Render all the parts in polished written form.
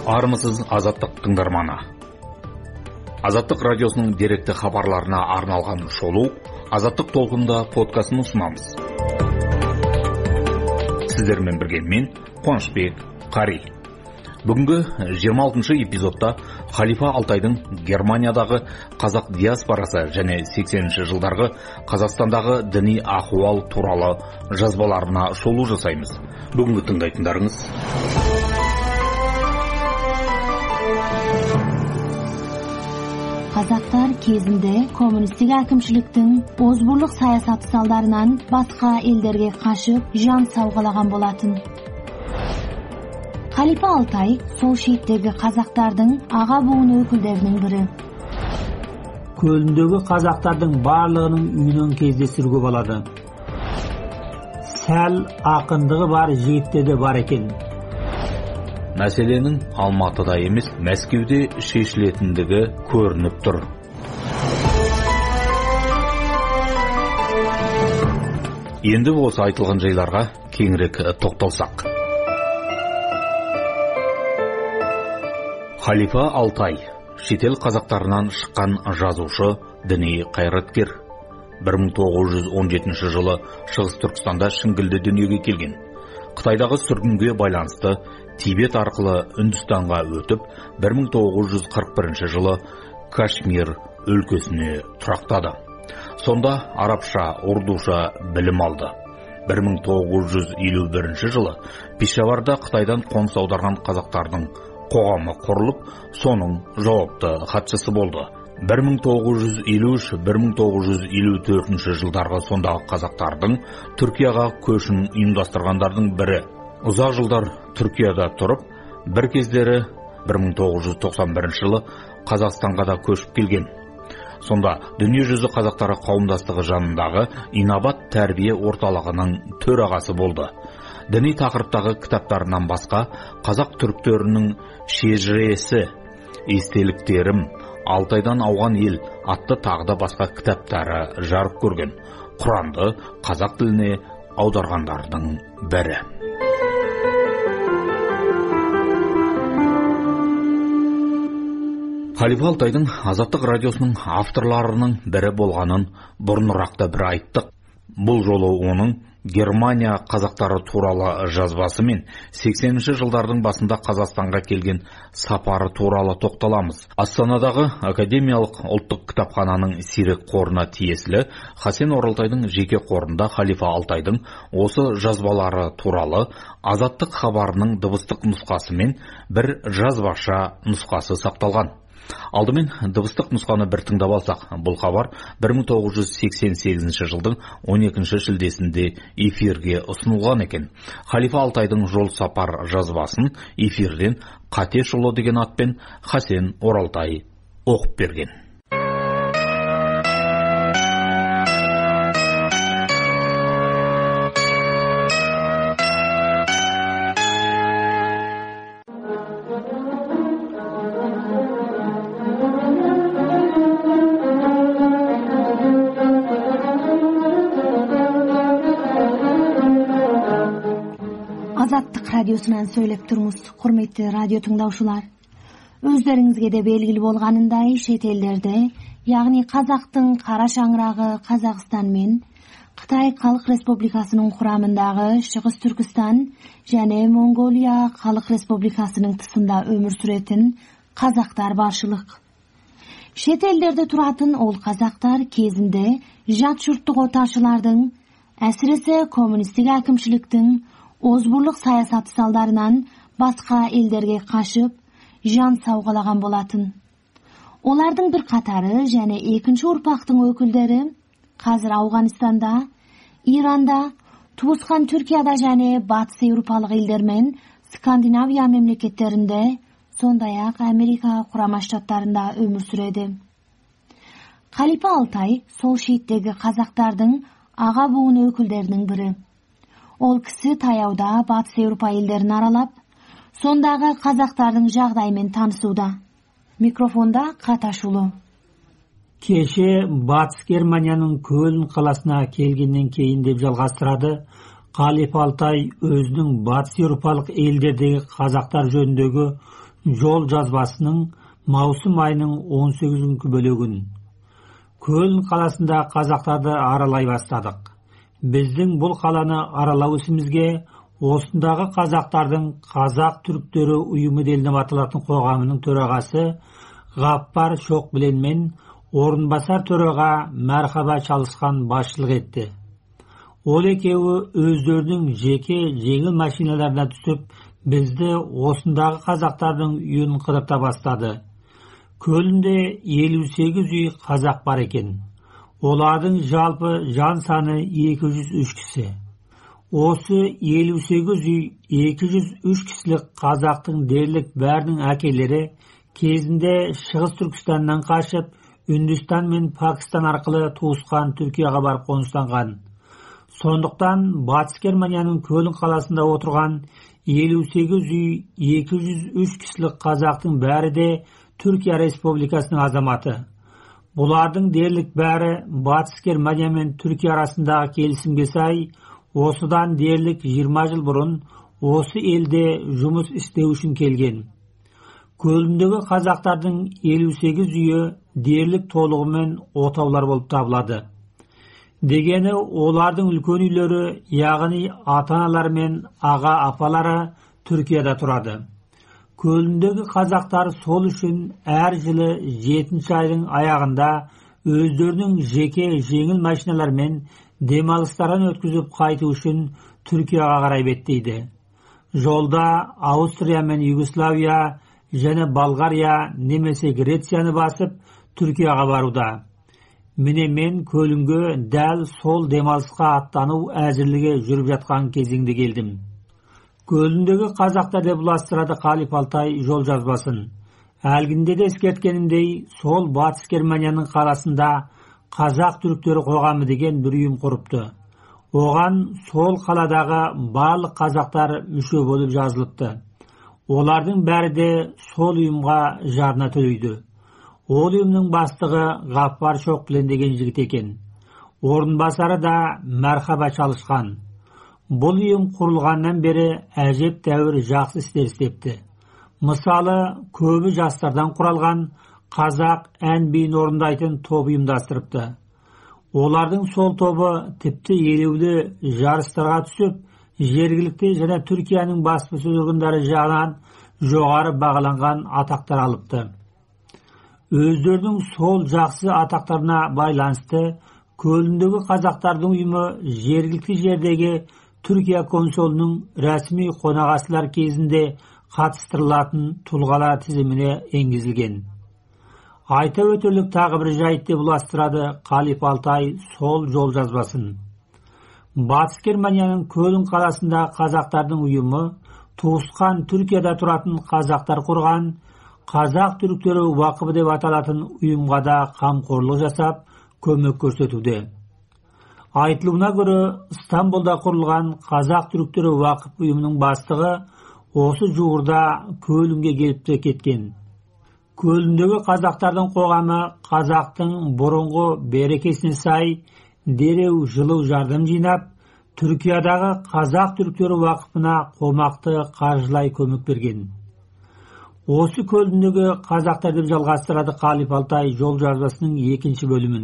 Армысыз азаттық тыңдарманы. Азаттық радиосының деректі хабарларына арналған шолу Азаттық толқында подкастын ұсынамыз. Сіздермен бірге мен Қуанышбек Қари. Бүгінгі 26-шы эпизодта Халифа Алтайдың Германиядағы қазақ диаспорасы және 80-ші жылдарғы Қазақстандағы діни ахуал туралы жазбаларына шолу жасаймыз. Бүгінгі тыңдайтындарыңыз Қазақтар кезінде коммунистік әкімшіліктің озбырлық саясаты салдарынан басқа елдерге қашып, жан сауғалаған болатын. Халифа Алтай сол шеттегі қазақтардың аға буын өкілдерінің бірі. Көліндегі қазақтардың барлығының үйінен кездестіруге болады. Сәл ақындығы бар жігіттер де бар екен. Мәселенің Алматыда емес, Мәскеуде шешілетіндігі көрініп тұр. Енді осы айтылған жайларға кеңірек тоқталсақ. Халифа Алтай, шетел қазақтарынан шыққан жазушы, діни қайраткер. 1917 жылы Шығыс Түркістанда Шіңгілді дүниеге келген. Қытайдағы сүргінге байланысты Тибет арқылы Үндістанға өтіп, 1941 жылы Кашмир өлкесіне тұрақтады. Сонда арабша, урдуша білім алды. 1951 жылы Пешаварда Қытайдан қоныс аударған қазақтардың қоғамы құрылып, соның жауапты хатшысы болды. 1953-1954 жылдарға сондағы қазақтардың Түркияға көшін ұйымдастырғандардың бірі. Ұзақ жылдар Түркияда тұрып, бір кездері 1991 жылы Қазақстанға да көшіп келген. Сонда дүниежүзі қазақтары қауымдастығы жанындағы Инабат тәрбие орталығының төрағасы болды. Діни тақырыптағы кітаптарынан басқа қазақ түріктерінің шежіресі, естеліктерім, Алтайдан ауған ел атты тағда басқа кітаптары жарық көрген. Құранды қазақ тіліне аударғандардың бірі. Халифа Алтайдың Азаттық радиосының авторларының бірі болғанын бұрынырақта бір айттық. Бұл жолы оның Германия қазақтары туралы жазбасы мен 80-ші жылдардың басында Қазақстанға келген сапары туралы тоқталамыз. Астанадағы Академиялық ұлттық кітапхананың сирек қорына тиесілі Хасен Оралтайдың жеке қорында Халифа Алтайдың осы жазбалары туралы Азаттық хабарының дыбыстық нұсқасы мен бір жазбаша нұсқасы сақталған. Алдымен дыбыстық нұсқаны бір тыңдап алсақ, бұл хабар 1988 жылдың 12 шілдесінде эфирге ұсынылған екен. Халифа Алтайдың жол сапар жазбасын эфирден Қатешұлы деген атпен Хасен Оралтай оқып берген. Азаттық радиосынан сөйлеп тұрмыз, құрметті радио тыңдаушылар. Өздеріңізге де белгілі болғанындай, шетелдерде, яғни қазақтың қара шаңырағы Қазақстан мен Қытай Халық Республикасының құрамындағы Шығыс Түркістан және Монголия Халық Республикасының тұсында өмір сүретін қазақтар баршылық. Шетелдерде тұратын ол қазақтар кезінде жат жұрттық отаршылардың, әсіресе коммунистік әкімшіліктің озбырлық саясаты салдарынан басқа елдерге қашып, жан сауғалаған болатын. Олардың бір қатары және екінші ұрпақтың өкілдері қазір Ауғанстанда, Иранда, туысқан Түркияда және батыс еуропалық елдермен Скандинавия мемлекеттерінде, сондай-ақ Америка құрама штаттарында өмір сүреді. Халифа Алтай сол шеттегі қазақтардың аға буын өкілдерінің бірі. Ол кісі таяуда батыс Еуропа елдерін аралап, сондағы қазақтардың жағдайымен танысуда. Микрофонда Қаташұлы. Кеше Батыс Германияның Көлн қаласына келгеннен кейін деп жалғастырады Халифа Алтай өзінің батыс еуропалық елдердегі қазақтар жөніндегі Жол жазбасының маусым айының 18-күнкү бөлөгүн. Көлн қаласында қазақтарды аралай бастадық. Біздің бұл қаланы аралау ісімізге осындағы қазақтардың қазақ түріктері ұйымы делініп аталатын қоғамының төрағасы Ғаппар Шоқбіленмен орынбасар төраға Мәрхаба Чалышқан басшылық етті. Ол екеуі өздерінің жеке жеңіл машиналарына түсіп, бізді осындағы қазақтардың үйін қыдырта бастады. Көлінде 58 үй қазақ бар екен. Олардың жалпы жан саны 203 кісі. Осы 58 үй 203 кісілік қазақтың дерлік бәрінің әкелері кезінде Шығыс Түркістаннан қашып, Үндістан мен Пакистан арқылы туысқан Түркияға барып қоныстанған. Сондықтан Батыс Германияның Көлн қаласында отырған 58 үй 203 кісілік қазақтың бәрі де Түркия Республикасының азаматы. Бұлардың дерлік бәрі Батыс Германия мен Түркия арасындағы келісімге сай, осыдан дерлік 20 жыл бұрын осы елде жұмыс істеу үшін келген. Көліндегі қазақтардың 58 үйі дерлік толығымен отаулар болып табылады. Дегені олардың үлкен үйлері, яғни ата-аналары мен аға-апалары Түркияда тұрады. Көліндегі қазақтар сол үшін әр жылы 7 айдың аяғында өздерінің жеке жеңіл машиналармен демалыстарын өткізіп қайту үшін Түркияға қарай беттейді. Жолда Аустрия мен Югославия және Болгария немесе Грецияны басып Түркияға баруда. Міне мен Көлінге дәл сол демалысқа аттану әзірлігі жүріп жатқан кезеңде келдім. Көліндегі қазақтар деп ұластырады Қалип Алтай жол жазбасын. Әлгінде де ескерткенімдей, сол Батыс Германияның қаласында қазақ түріктері қоғамы деген бір ұйым құрыпты. Оған сол қаладағы барлық қазақтар мүше болып жазылыпты. Олардың бәрі де сол ұйымға жарна төлейді. Ол ұйымның бастығы Ғаппар Шоқбілен деген жігіт екен. Орынбасары да Мәрхаба Чалышқан. Бұл ұйым құрылғаннан бері әжеп тәуір жақсы істер істепті. Мысалы, көбі жастардан құралған қазақ ән-биін орындайтын топ ұйымдастырыпты. Олардың сол тобы тіпті елеулі жарыстарға түсіп, жергілікті және Түркияның баспасөз органдары жағынан жоғары бағаланған атақтар алыпты. Өздерінің сол жақсы атақтарына байланысты Көліндегі қазақтардың ұйымы жергілікті жердегі Түркия консулының рәсми қонақасылар кезінде қатыстырылатын тұлғалар тізіміне енгізілген. Айта өтерлік тағы бір жайт деп ұластырады Қалип Алтай сол жол жазбасын. Батыс Германияның Көлн қаласында қазақтардың ұйымы туысқан Түркияда тұратын қазақтар құрған Қазақ түріктері уақыбы деп аталатын ұйымға да қамқорлық жасап, көмек көрсетуде. Айтылуына көрі, Стамбулда құрылған Қазақ түріктері уақып ұйымының бастығы осы жуырда Көлінге келіп кеткен. Көліндегі қазақтардың қоғамы қазақтың бұрынғы берекесіне сай дереу жылу жардым жинап, Түркиядағы Қазақ түріктері уақыпына қомақты қаржылай көмек берген. Осы Көліндегі қазақтар деп жалғастырады Қалип Алтай жол жазбасының 2 бөлімін.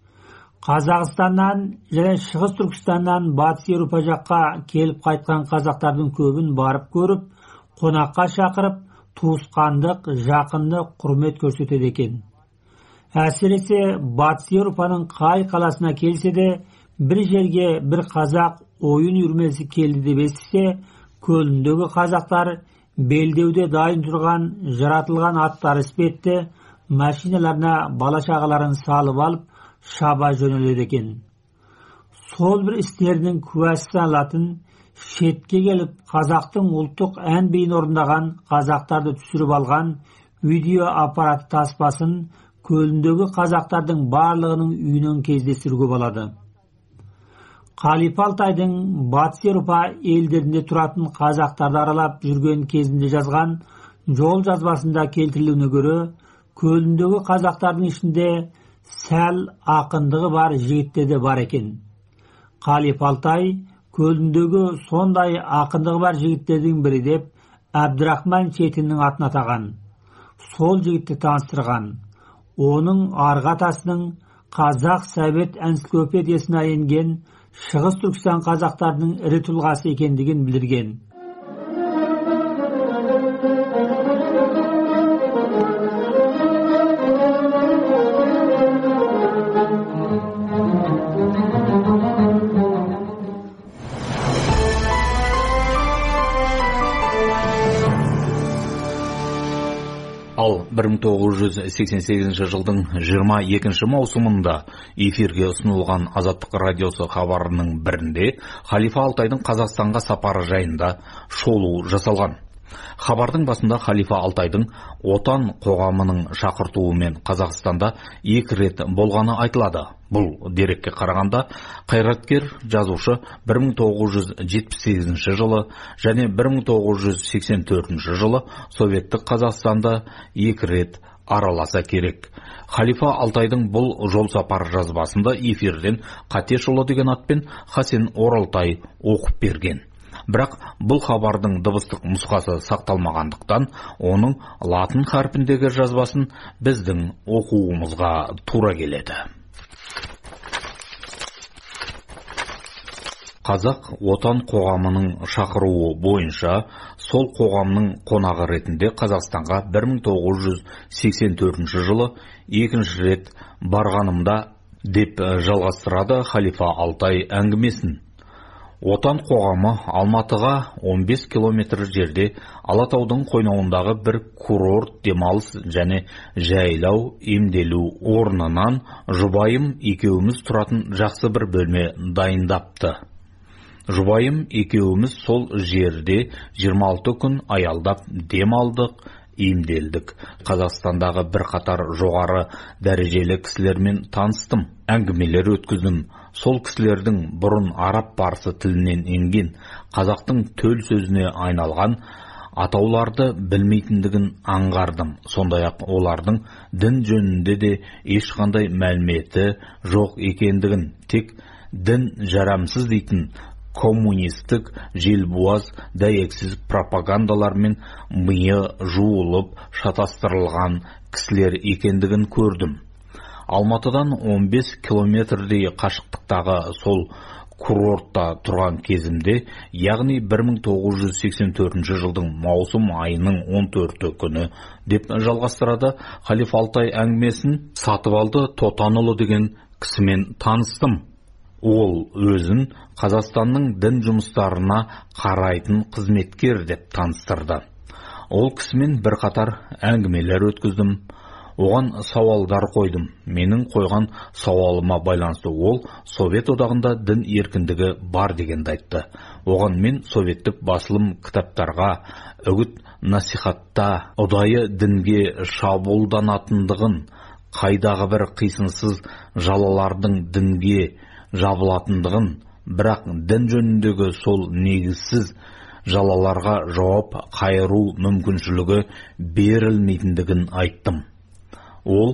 Қазақстаннан және Шығыс Түркістаннан Батыс Еуропа жаққа келіп қайтқан қазақтардың көбін барып көріп, қонаққа шақырып, туысқандық, жақындық, құрмет көрсетеді екен. Әсіресе Батыс Еуропаның қай қаласына келсе де, бір жерге бір қазақ ойын үйірмесі келді деп естісе, Көліндегі қазақтар белдеуде дайын тұрған жаратылған аттар іспетті машиналарына бала-шағаларын салып алып шаба жөнеледі екен. Сол бір істерінің куәсі саналатын шетке келіп қазақтың ұлттық ән-биін орындаған қазақтарды түсіріп алған видео аппарат таспасын Көліндегі қазақтардың барлығының үйінен кездестіруге болады. Қалип Алтайдың Батыс Еуропа елдерінде тұратын қазақтарды аралап жүрген кезінде жазған жол жазбасында келтірілуіне көрі, Көліндегі қазақтардың ішінде сәл ақындығы бар жігіттер де бар екен. Қалип Алтай Көліндегі сондай ақындығы бар жігіттердің бірі деп Әбдірахман Четиннің атын атаған. Сол жігітті таныстырған. Оның арғы атасының Қазақ Совет энциклопедиясына енген Шығыс Түркістан қазақтарының ірі тұлғасы екендігін білдірген. Ал 1988 жылдың 22 маусымында эфирге ұсынылған Азаттық радиосы хабарының бірінде Халифа Алтайдың Қазақстанға сапары жайында шолу жасалған. Хабардың басында Халифа Алтайдың отан қоғамының шақыртуымен Қазақстанда 2 рет болғаны айтылады. Бұл дерекке қарағанда қайраткер жазушы 1978 жылы және 1984 жылы Советтік Қазақстанда 2 рет араласа керек. Халифа Алтайдың бұл жол сапар жазбасында эфирден Қатешұлы деген атпен Хасен Оралтай оқып берген. Бірақ бұл хабардың дыбыстық нұсқасы сақталмағандықтан, оның латын харпіндегі жазбасын біздің оқуымызға тура келеді. Қазақ отан қоғамының шақыруы бойынша сол қоғамның қонағы ретінде Қазақстанға 1984 жылы 2 рет барғанымда деп жалғастырады Халифа Алтай әңгімесін. Отан қоғамы Алматыға 15 километр жерде Алатаудың қойнауындағы бір курорт демалыс және жайлау емделу орнынан жұбайым екеуміз тұратын жақсы бір бөлме дайындапты. Жұбайым екеуміз сол жерде 26 күн аялдап демалдық, емделдік. Қазақстандағы бір қатар жоғары дәрежелі кісілермен таныстым, әңгімелер өткіздім. Сол кісілердің бұрын араб парсы тілінен енген қазақтың төл сөзіне айналған атауларды білмейтіндігін аңғардым. Сондай-ақ олардың дін жөнінде де ешқандай мәліметі жоқ екендігін, тек дін жарамсыз дейтін коммунистік желбуаз дәйексіз пропагандалармен миы жуылып шатастырылған кісілер екендігін көрдім. Алматыдан 15 километрдей қашықтықтағы сол курортта тұрған кезімде, яғни 1984 жылдың маусым айының 14 күні деп жалғастырады Халифа Алтай әңгімесін. Сатыбалды Тотанұлы деген кісімен таныстым. Ол өзін Қазақстанның дін жұмыстарына қарайтын қызметкер деп таныстырды. Ол кісімен бір қатар әңгімелер өткіздім. Оған сауалдар қойдым. Менің қойған сауалыма байланысты ол Совет одағында дін еркіндігі бар дегенді айтты. Оған мен советтік басылым кітаптарға, үгіт насихатта ұдайы дінге шабуылданатындығын, қайдағы бір қисынсыз жалалардың дінге жабылатындығын, бірақ дін жөніндегі сол негізсіз жалаларға жауап қайыру мүмкіншілігі берілмейтіндігін айттым. Ол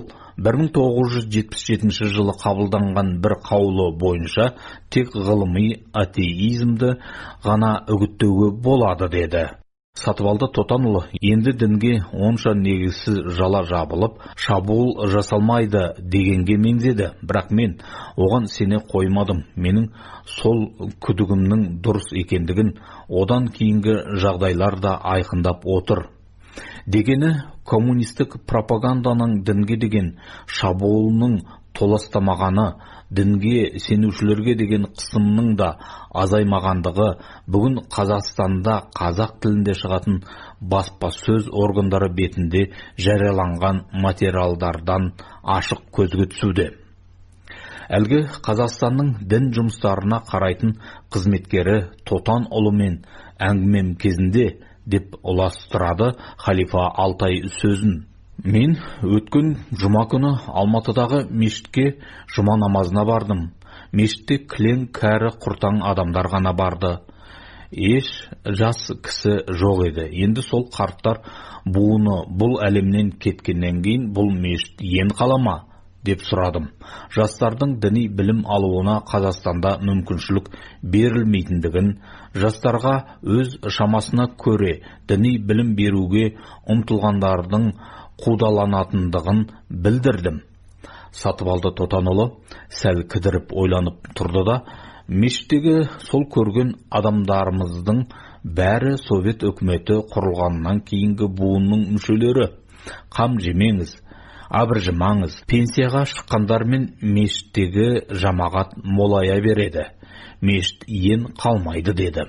1977 жылы қабылданған бір қаулы бойынша тек ғылыми атеизмді ғана үгіттеуге болады деді. Сатыбалды Тотанұлы енді дінге онша негізсіз жала жабылып, шабуыл жасалмайды дегенге меңзеді. Бірақ мен оған сене қоймадым. Менің сол күдігімнің дұрыс екендігін одан кейінгі жағдайлар да айқындап отыр. Дегені, коммунистік пропаганданың дінге деген шабуылының толастамағаны, дінге сенушілерге деген қысымның да азаймағандығы бүгін Қазақстанда қазақ тілінде шығатын баспасөз органдары бетінде жарияланған материалдардан ашық көзге түсуде. Әлгі Қазақстанның дін жұмыстарына қарайтын қызметкері Тотанұлымен әңгімем кезінде деп ұластырады Халифа Алтай сөзін. Мен өткен жұма күні Алматыдағы мешітке жұма намазына бардым. Мешітте кілең кәрі құртаң адамдар ғана барды. Еш жас кісі жоқ еді. Енді сол қарттар буыны бұл әлемнен кеткеннен кейін бұл мешіт ен қалама деп сұрадым. Жастардың діни білім алуына Қазақстанда мүмкіншілік берілмейтіндігін, жастарға өз шамасына көре діни білім беруге ұмтылғандардың қудаланатындығын білдірдім. Сатыбалды Тотанұлы сәл кідіріп ойланып тұрды да, мешіттегі сол көрген адамдарымыздың бәрі Совет үкіметі құрылғаннан кейінгі буынның мүшелері. Қам жемеңіз, абыржымаңыз, пенсияға шыққандармен мешіттегі жамағат молая береді. Мешіт иен қалмайды деді.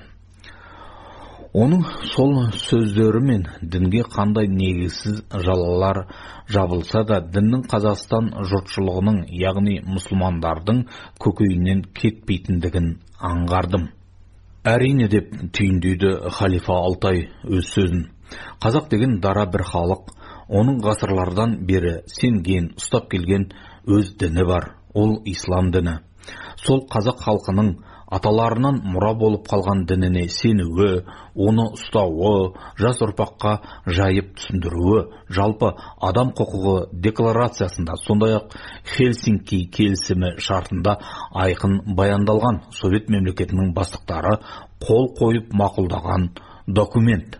Оның сол сөздері мен дінге қандай негізсіз жалалар жабылса да, діннің Қазақстан жұртшылығының, яғни мұсылмандардың көкейінен кетпейтіндігін аңғардым. Әрине, деп түйіндейді халифа Алтай өз сөзін. Қазақ деген дара бір халық, оның ғасырлардан бері сенген, ұстап келген өз діні бар, ол ислам діні. Сол қазақ халқының аталарынан мұра болып қалған дініне сенуі, оны ұстауы, жас ұрпаққа жайып түсіндіруі, жалпы адам құқығы декларациясында, сондай-ақ Хельсинки келісімі шартында айқын баяндалған. Совет мемлекетінің бастықтары қол қойып мақұлдаған документ.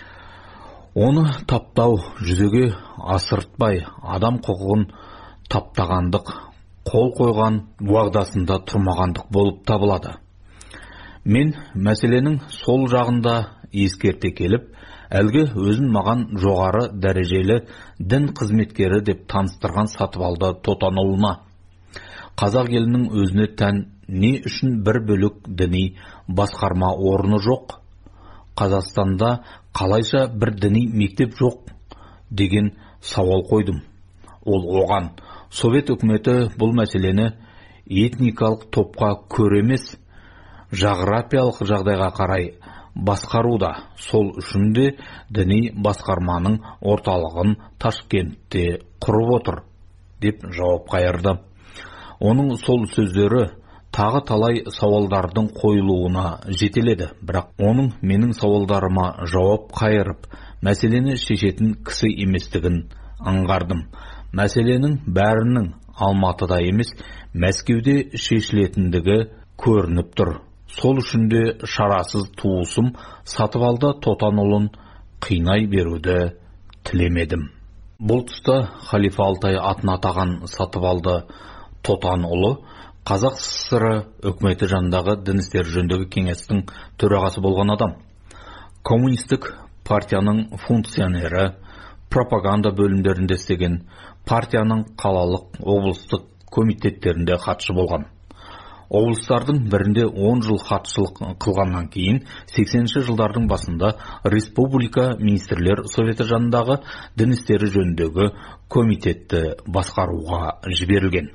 Оны таптау, жүзеге асыртпай адам құқығын таптағандық, қол қойған уағдасында тұрмағандық болып табылады. Мен мәселенің сол жағында ескерте келіп, әлгі өзін маған жоғары дәрежелі дін қызметкері деп таныстырған Сатыбалды Тотанұлына, қазақ елінің өзіне тән не үшін бір бөлік діни басқарма орны жоқ, Қазақстанда қалайша бір діни мектеп жоқ деген сауал қойдым. Ол оған: Совет үкіметі бұл мәселені этникалық топқа көре емес, жағрапиялық жағдайға қарай басқаруда. Сол үшін де діни басқарманың орталығын Ташкентте құрып отыр, деп жауап қайырды. Оның сол сөздері тағы талай сауалдардың қойылуына жетеледі, бірақ оның менің сауалдарыма жауап қайырып, мәселені шешетін кісі еместігін аңғардым. Мәселенің бәрінің Алматыда емес, Мәскеуде шешілетіндігі көрініп тұр. Сол үшін де шарасыз туысым Сатыбалды Тотанұлын қинай беруді тілемедім. Бұл тұста халифа Алтай атын атаған Сатыбалды Тотанұлы Қазақ СССР үкіметі жанындағы дін істері жөніндегі кеңестің төрағасы болған адам. Коммунистік партияның функционері, пропаганда бөлімдерінде істеген, партияның қалалық, облыстық комитеттерінде хатшы болған. Облыстардың бірінде 10 жыл хатшылық қылғаннан кейін 80-ші жылдардың басында Республика министрлер советі жанындағы дін істері жөніндегі комитетті басқаруға жіберілген.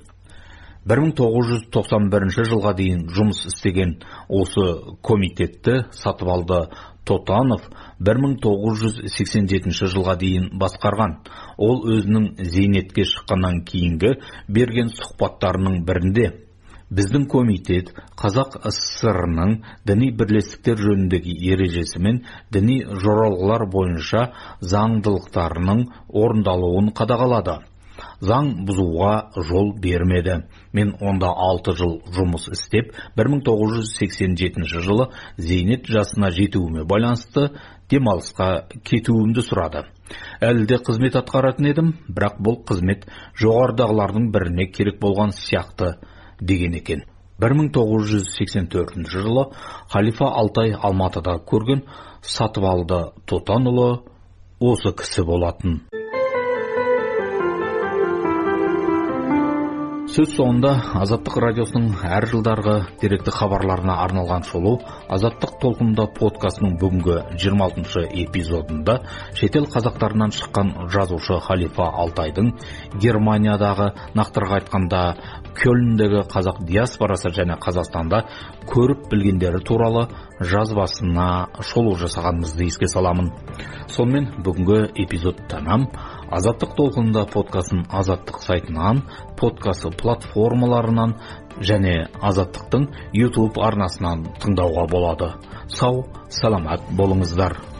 1991 жылға дейін жұмыс істеген осы комитетті Сатыбалды Тотанов 1987 жылға дейін басқарған. Ол өзінің зейнетке шыққаннан кейінгі берген сұхбаттарының бірінде: біздің комитет Қазақ СССР-ның діни бірлестіктер жөніндегі ережесі мен діни жоралғылар бойынша заңдылықтарының орындалуын қадағалады. Заң бұзуға жол бермеді. Мен онда 6 жыл жұмыс істеп, 1987 жылы зейнет жасына жетуіме байланысты демалысқа кетуімді сұрады. Әлі де қызмет атқаратын едім, бірақ бұл қызмет жоғарыдағылардың біріне керек болған сияқты деген екен. 1984 жылы халифа Алтай Алматыда көрген Сатыбалды Тотанұлы осы кісі болатын. Сөз соңында Азаттық радиосының әр жылдарғы деректі хабарларына арналған шолу Азаттық толқынында подкастының бүгінгі 26-шы эпизодында шетел қазақтарынан шыққан жазушы халифа Алтайдың Германиядағы, нақтырақ айтқанда Кёльндегі қазақ диаспорасы және Қазақстанда көріп білгендері туралы жазбасына шолу жасағанымызды еске саламын. Сонымен бүгінгі эпизод тамам. Азаттық толқынында подкастын Азаттық сайтынан, подкасты платформаларынан және Азаттықтың YouTube арнасынан тыңдауға болады. Сау, саламат болыңыздар.